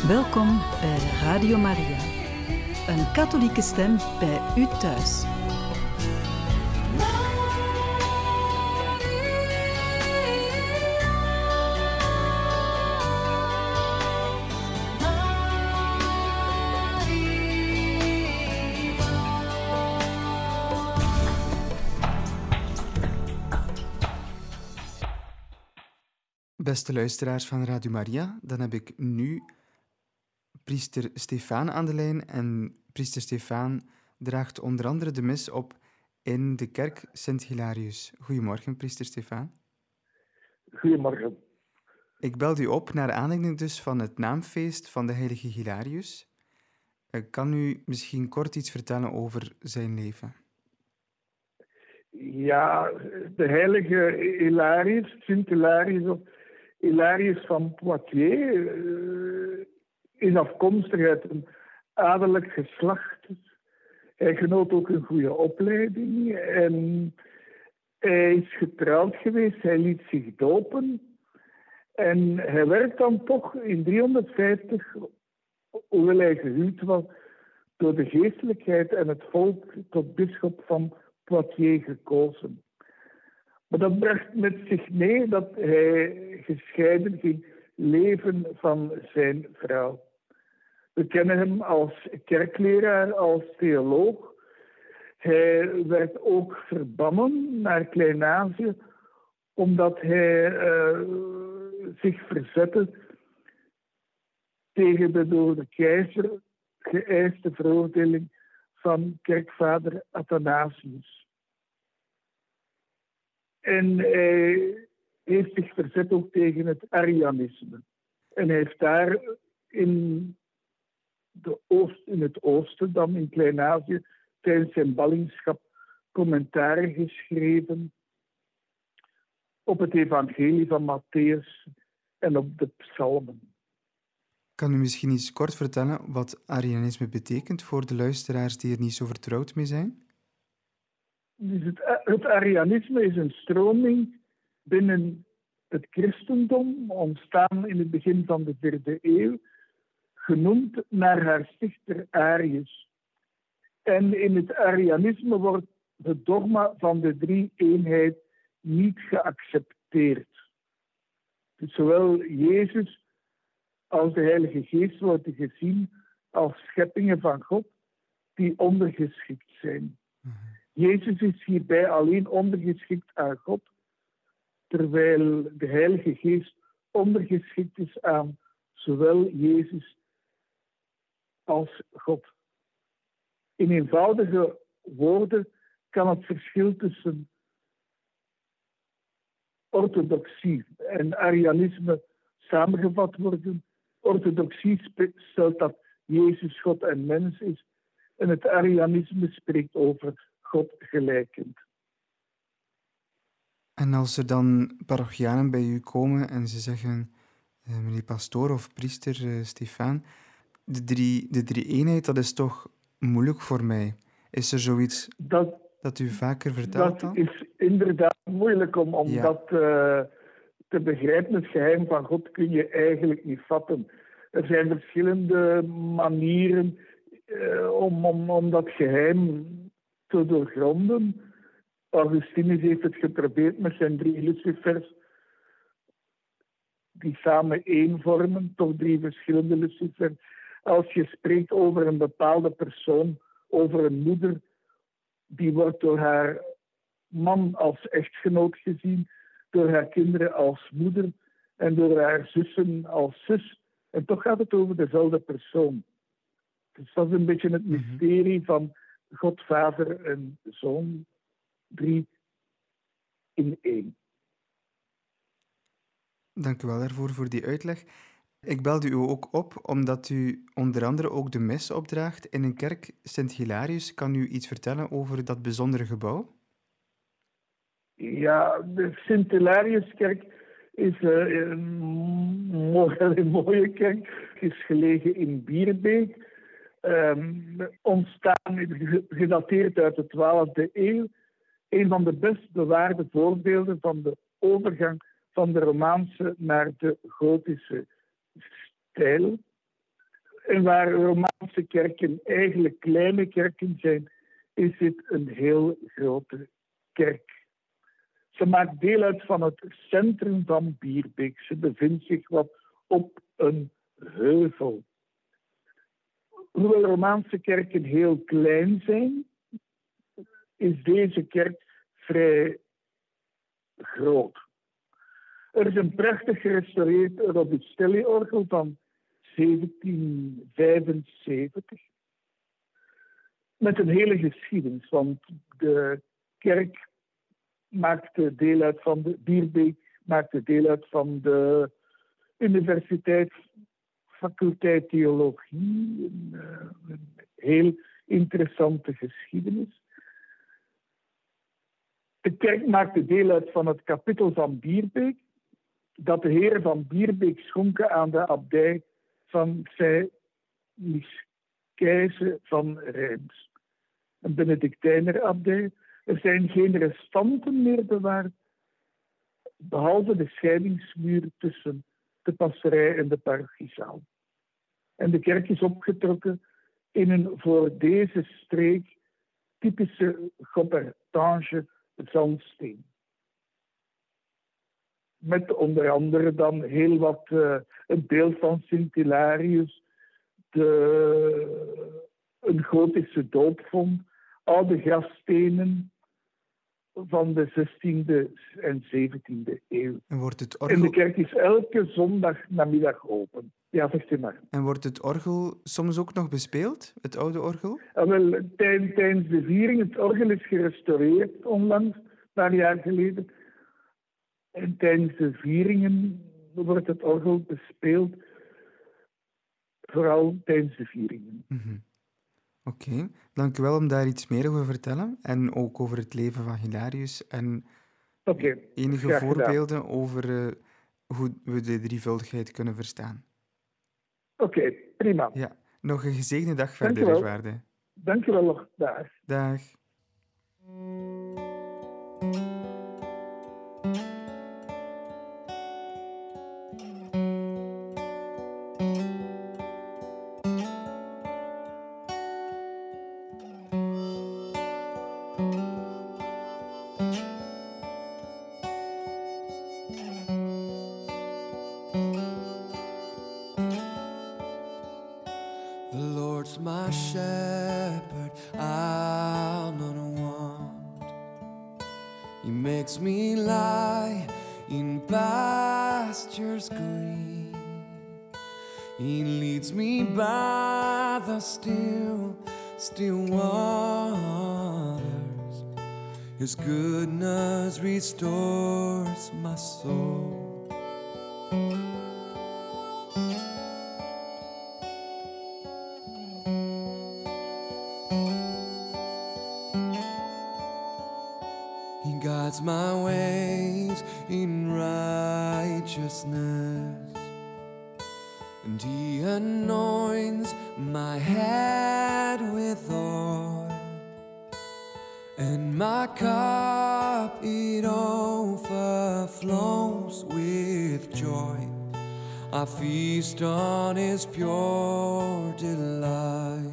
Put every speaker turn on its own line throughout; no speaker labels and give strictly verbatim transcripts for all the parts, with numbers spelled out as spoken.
Welkom bij Radio Maria, een katholieke stem bij u thuis.
Beste luisteraars van Radio Maria, dan heb ik nu priester Stefaan aan de lijn. En priester Stefaan draagt onder andere de mis op in de kerk Sint-Hilarius. Goedemorgen, priester Stefaan.
Goedemorgen.
Ik belde u op naar aanleiding dus van het naamfeest van de heilige Hilarius. Kan u misschien kort iets vertellen over zijn leven?
Ja, de heilige Hilarius, Sint-Hilarius of Hilarius van Poitiers, uh, is afkomstig uit een adellijk geslacht. Hij genoot ook een goede opleiding en hij is getrouwd geweest, hij liet zich dopen. En hij werd dan toch in driehonderdvijftig, hoewel hij gehuwd was, door de geestelijkheid en het volk tot bisschop van Poitiers gekozen. Maar dat bracht met zich mee dat hij gescheiden ging leven van zijn vrouw. We kennen hem als kerkleraar, als theoloog. Hij werd ook verbannen naar Klein-Azië, omdat hij uh, zich verzette tegen de door de keizer geëiste veroordeling van kerkvader Athanasius. En hij heeft zich verzet ook tegen het Arianisme. En hij heeft daar in, de Oost, in het oosten, dan in Klein-Azië, tijdens zijn ballingschap commentaren geschreven op het evangelie van Matthäus en op de psalmen.
Kan u misschien iets kort vertellen wat Arianisme betekent voor de luisteraars die er niet zo vertrouwd mee zijn?
Dus het, het Arianisme is een stroming binnen het christendom, ontstaan in het begin van de vierde eeuw, genoemd naar haar stichter Arius. En in het Arianisme wordt het dogma van de drie-eenheid niet geaccepteerd. Dus zowel Jezus als de Heilige Geest worden gezien als scheppingen van God die ondergeschikt zijn. Mm-hmm. Jezus is hierbij alleen ondergeschikt aan God, terwijl de Heilige Geest ondergeschikt is aan zowel Jezus als God. In eenvoudige woorden kan het verschil tussen orthodoxie en Arianisme samengevat worden. Orthodoxie stelt dat Jezus God en mens is, en het Arianisme spreekt over God gelijkend.
En als er dan parochianen bij u komen en ze zeggen, uh, meneer pastoor of priester uh, Stefaan, de drie, de drie-eenheid, dat is toch moeilijk voor mij. Is er zoiets dat, dat u vaker vertelt dan?
Dat is inderdaad moeilijk om, om ja. dat uh, te begrijpen. Het geheim van God kun je eigenlijk niet vatten. Er zijn verschillende manieren uh, om, om, om dat geheim te doorgronden. Augustinus heeft het geprobeerd met zijn drie lucifers, die samen één vormen, toch drie verschillende lucifers. Als je spreekt over een bepaalde persoon, over een moeder, die wordt door haar man als echtgenoot gezien, door haar kinderen als moeder en door haar zussen als zus. En toch gaat het over dezelfde persoon. Dus dat is een beetje het mysterie van God, Vader en Zoon, drie in één.
Dank u wel daarvoor, voor die uitleg. Ik belde u ook op omdat u onder andere ook de mis opdraagt in een kerk Sint-Hilarius. Kan u iets vertellen over dat bijzondere gebouw?
Ja, de Sint-Hilariuskerk is uh, een, mooie, een mooie kerk. Het is gelegen in Bierbeek. Um, ontstaan, gedateerd uit de twaalfde eeuw. Een van de best bewaarde voorbeelden van de overgang van de Romaanse naar de Gotische stijl. En waar Romaanse kerken eigenlijk kleine kerken zijn, is dit een heel grote kerk. Ze maakt deel uit van het centrum van Bierbeek. Ze bevindt zich wat op een heuvel. Hoewel Romaanse kerken heel klein zijn, is deze kerk vrij groot. Er is een prachtig gerestaureerd Robustelli-orgel van zeventien vijfenzeventig. Met een hele geschiedenis, want de kerk maakte deel uit van de Bierbeek, maakte deel uit van de universiteitsfaculteit theologie. Een, uh, een heel interessante geschiedenis. De kerk maakte deel uit van het kapittel van Bierbeek, dat de heren van Bierbeek schonken aan de abdij van Sint-Michijse van Reims. Een Benedictijnerabdij. Er zijn geen restanten meer bewaard, behalve de scheidingsmuur tussen de passerij en de parochiezaal. En de kerk is opgetrokken in een voor deze streek typische Gobertange zandsteen. Met onder andere dan heel wat uh, een beeld van Sint Hilarius, de, een gotische doopvond, oude grafstenen van de zestiende en zeventiende eeuw.
En, wordt het orgel...
en de kerk is elke zondag namiddag open. Ja, zegt u maar.
En wordt het orgel soms ook nog bespeeld, het oude orgel?
Ja, wel, tijdens, tijdens de viering, het orgel is gerestaureerd onlangs, een paar jaar geleden. En tijdens de vieringen wordt het orgel bespeeld, vooral tijdens de vieringen.
Mm-hmm. Oké, okay. Dank u wel om daar iets meer over te vertellen. En ook over het leven van Hilarius. En
okay.
enige Graag voorbeelden gedaan. over uh, hoe we de drievuldigheid kunnen verstaan.
Oké, okay, prima.
Ja, nog een gezegende dag verder, Eerwaarde.
Dank u wel nog. Dag.
Dag.
My shepherd, I'll not want. He makes me lie in pastures green. He leads me by the still, still waters. His goodness restores my soul. My ways in righteousness, and he anoints my head with oil, and my cup it overflows with joy. I feast on his pure delights.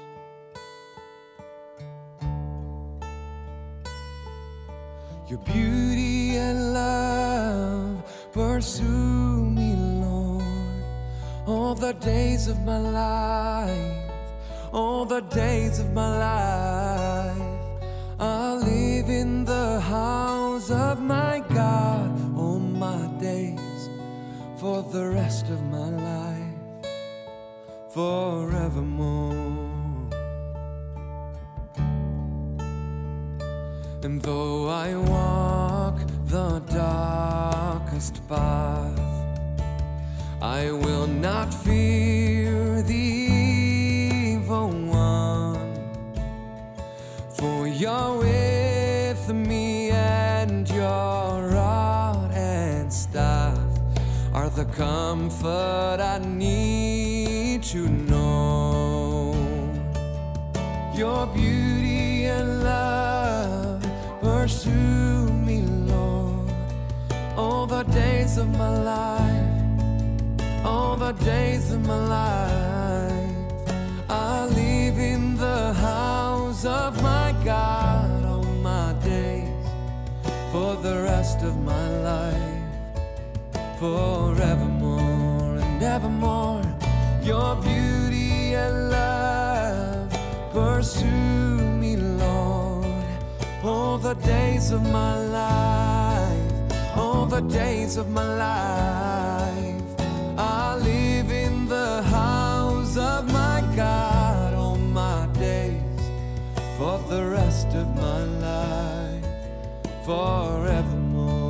Your beauty and love pursue me, Lord, all the days of my life, all the days of my life. I'll live in the house of my God all my days, for the rest of my life, forevermore. And though I walk the darkest path, I will not fear the evil one, for you're with me, and your rod and staff are the comfort I need to know. Your beauty and love pursue me, Lord, all the days of my life, all the days of my life. rest of my life, forevermore and evermore. Your beauty and love pursue me, Lord, all the days of my life, all the days of my life. I live in the house of my God all my days, for the rest of my life, forevermore.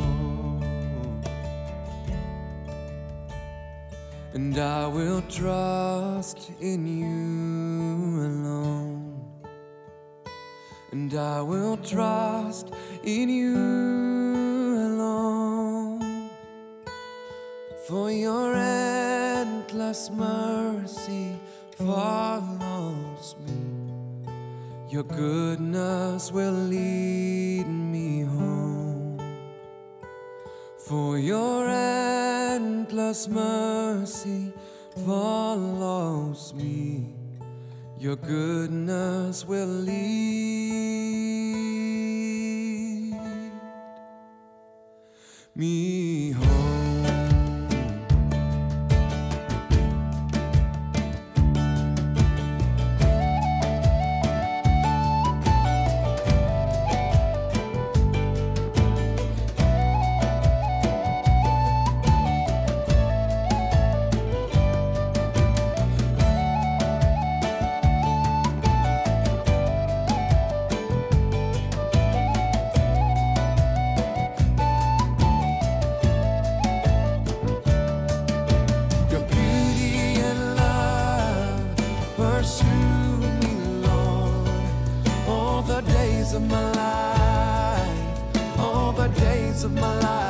And I will trust in you alone, and I will trust in you alone, for your endless mercy follows me. Your goodness will lead me home, for your endless mercy follows me. Your goodness will lead me home. Of my life, all the days of my life.